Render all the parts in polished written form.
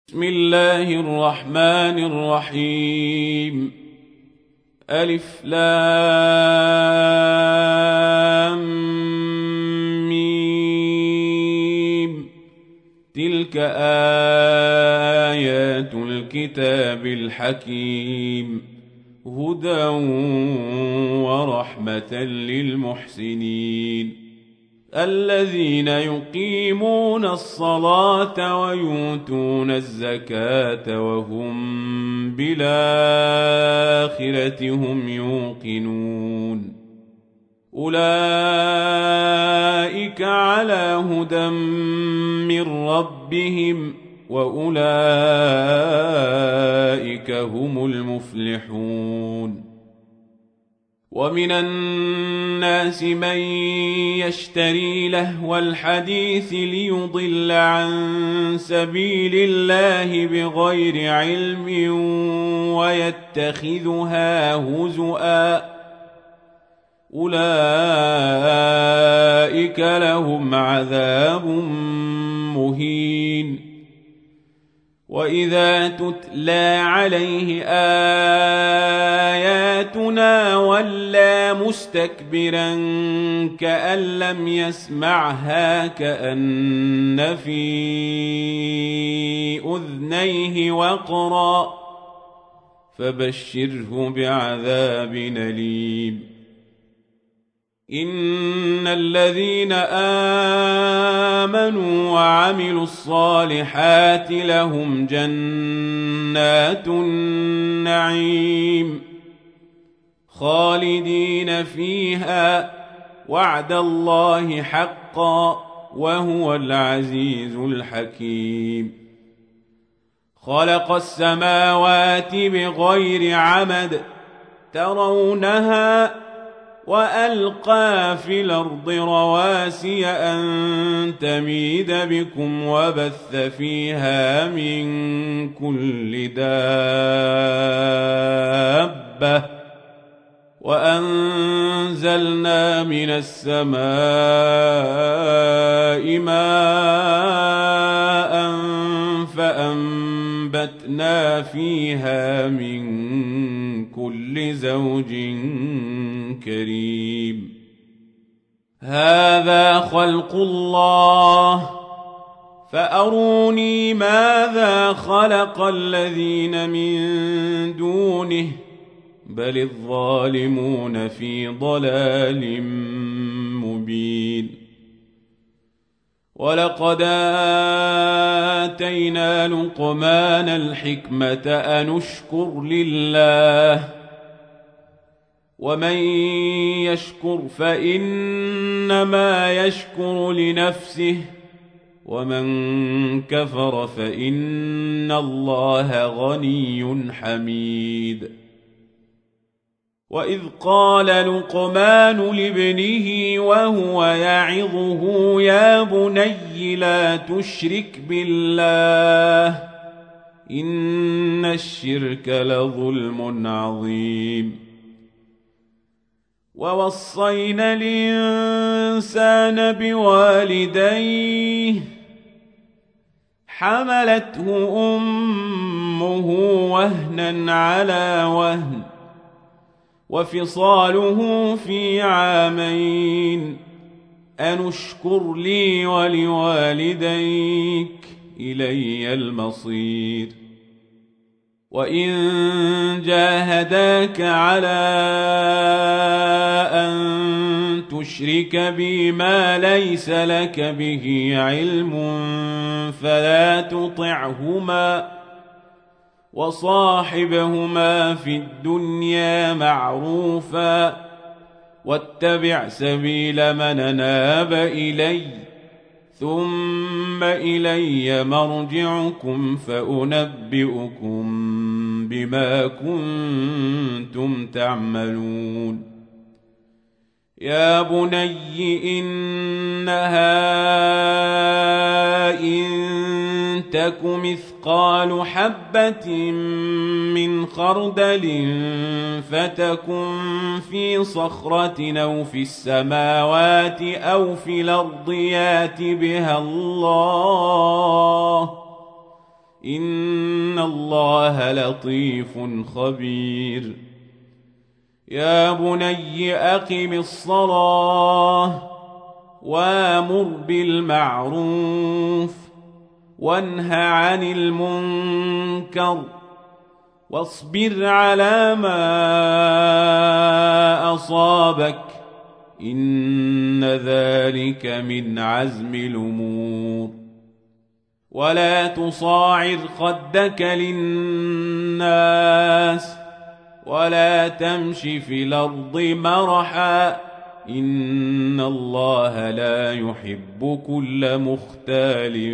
بسم الله الرحمن الرحيم. ألف لام ميم. تلك آيات الكتاب الحكيم، هدى ورحمة للمحسنين الذين يقيمون الصلاة ويؤتون الزكاة وهم بالآخرة هم يوقنون. أولئك على هدى من ربهم وأولئك هم المفلحون. ومن الناس من يشتري لهو الحديث ليضل عن سبيل الله بغير علم ويتخذها هزؤا، أولئك لهم عذاب مهين. وإذا تتلى عليه آياتنا ولى مستكبرا كأن لم يسمعها كأن في أذنيه وقرا، فبشره بعذاب أليم. إن الذين آمنوا وعملوا الصالحات لهم جنات النعيم خالدين فيها، وعد الله حقا وهو العزيز الحكيم. خلق السماوات بغير عمد ترونها وألقى في الأرض رواسي أن تميد بكم وبث فيها من كل دابة، وأنزلنا من السماء ماء فأنبتنا فيها من كل زوج كريم. هذا خلق الله فأروني ماذا خلق الذين من دونه، بل الظالمون في ضلال مبين. ولقد آتينا لقمان الحكمة أن اشكر لله، ومن يشكر فإنما يشكر لنفسه، ومن كفر فإن الله غني حميد. وإذ قال لقمان لابنه وهو يعظه يا بني لا تشرك بالله إن الشرك لظلم عظيم. ووصينا الإنسان بوالديه حملته أمه وهنا على وهن وفصاله في عامين أن اشكر لي ولوالديك إلي المصير. وإن جاهداك على أن تشرك بي ما ليس لك به علم فلا تطعهما، وصاحبهما في الدنيا معروفا، واتبع سبيل من أناب إلي، ثم إلي مرجعكم فأنبئكم بما كنتم تعملون. يا بني إنها إن تك مثقال حبة من خردل فتكن في صخرة أو في السماوات أو في الأرض يات بها الله إن الله لطيف خبير يا بني أقم الصلاة وامر بالمعروف وانه عن المنكر واصبر على ما أصابك إن ذلك من عزم الأمور ولا تصاعر خدك للناس ولا تمش في الأرض مرحا إن الله لا يحب كل مختال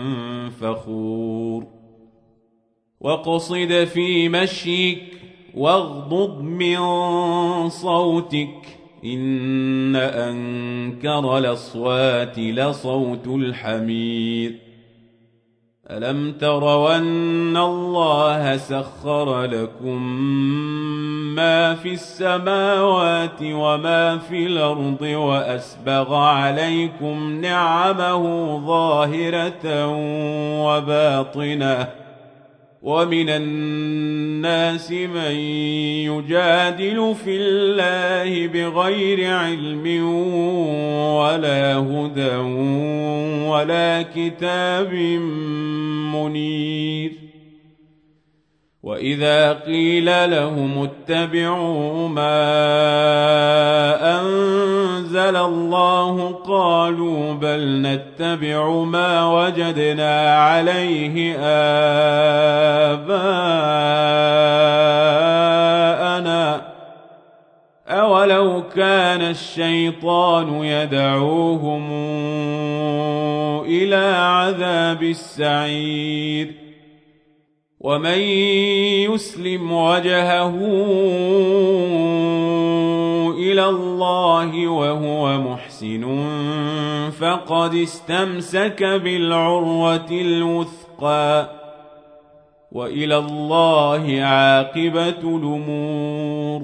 فخور واقصد في مشيك واغضض من صوتك إن أنكر الأصوات لصوت الحمير ألم تروا أن الله سخر لكم ما في السماوات وما في الأرض وأسبغ عليكم نعمه ظاهرة وباطنة ومن الناس من يجادل في الله بغير علم ولا هدى ولا كتاب منير وإذا قيل لهم اتبعوا ما أنزل الله قالوا بل نتبع ما وجدنا عليه آباءنا أولو كان الشيطان يدعوهم إلى عذاب السعير ومن يسلم وجهه إلى الله وهو محسن فقد استمسك بالعروة الوثقى وإلى الله عاقبة الأمور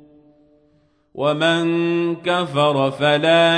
ومن كفر فلا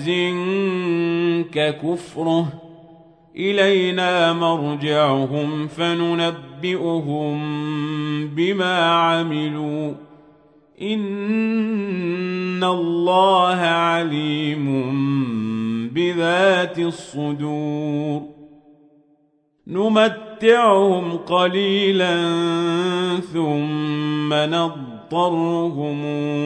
يحزنك كفره إلينا مرجعهم فننبئهم بما عملوا إن الله عليم بذات الصدور نمتعهم قليلا ثم نضطرهم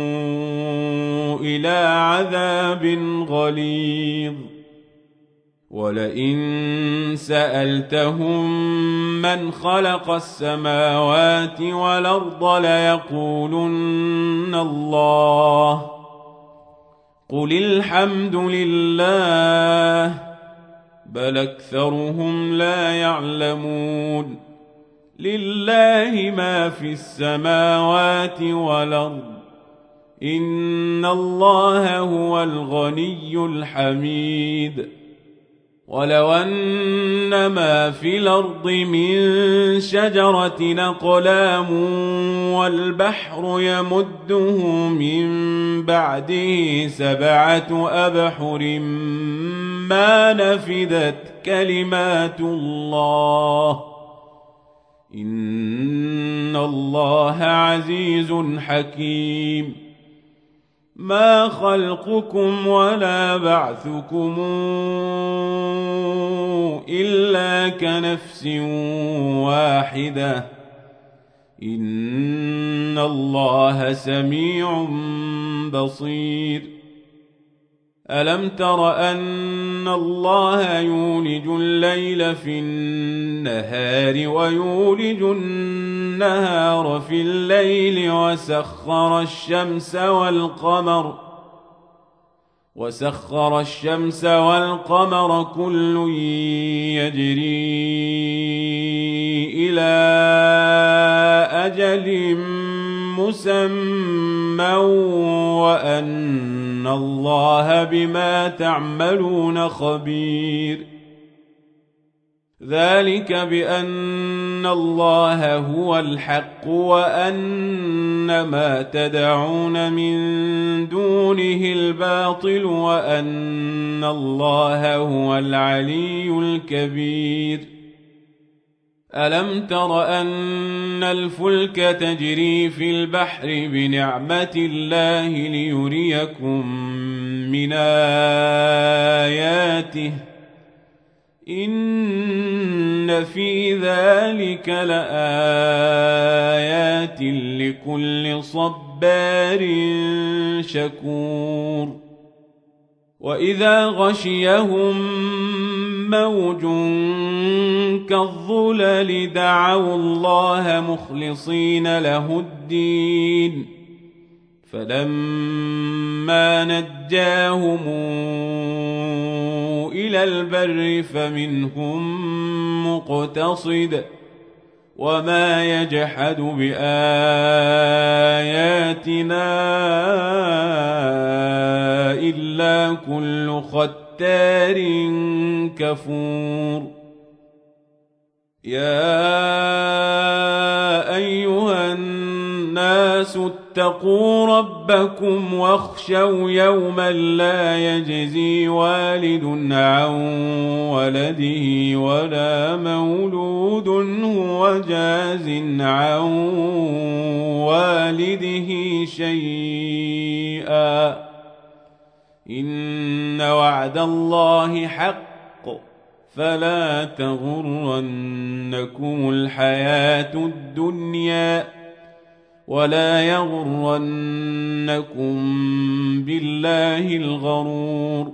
إلى عذاب غليظ ولئن سألتهم من خلق السماوات والأرض ليقولن الله قل الحمد لله بل أكثرهم لا يعلمون لله ما في السماوات والأرض إن الله هو الغني الحميد ولو أن ما في الأرض من شجرة أقلام والبحر يمده من بعده 7 أبحر ما نفدت كلمات الله إن الله عزيز حكيم ما خلقكم ولا بعثكم إلا كنفس واحدة إن الله سميع بصير ألم تر أن الله يولج الليل في النهار ويولج النهار في الليل وسخر الشمس والقمر كل يجري إلى أجل مسمى وأن الله بما تعملون خبير ذلك بأن الله هو الحق وأن ما تدعون من دونه الباطل وأن الله هو العلي الكبير ألم تر أن الفلك تجري في البحر بنعمة الله ليريكم من آياته إن في ذلك لآيات لكل صبار شكور وإذا غشيهم موج كالظلل دعوا الله مخلصين له الدين فلما نجاهم إلى البر فمنهم مقتصد وما يجحد بآياتنا إلا كل ختار كفور يا أيها الناس اتقوا ربكم واخشوا يوما لا يجزي والد عن ولده ولا مولود هو جاز عن والده شيئا إن وعد الله حق فلا تغرنكم الحياة الدنيا ولا يغرنكم بالله الغرور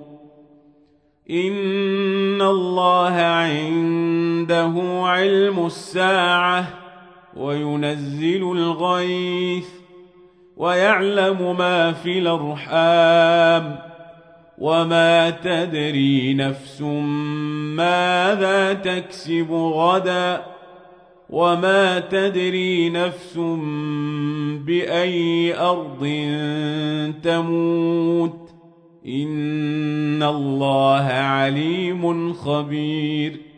إن الله عنده علم الساعة وينزل الغيث ويعلم ما في الأرحام وما تدري نفس ماذا تكسب غدا وما تدري نفس بأي أرض تموت إن الله عليم خبير